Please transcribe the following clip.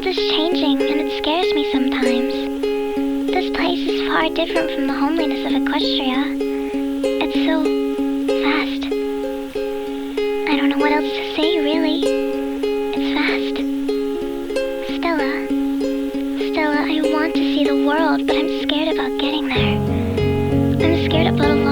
world is changing, and it scares me sometimes. This place is far different from the homeliness of Equestria. It's so fast. I don't know what else to say, really. It's fast. Stella, I want to see the world, but I'm scared about getting there. I'm scared about a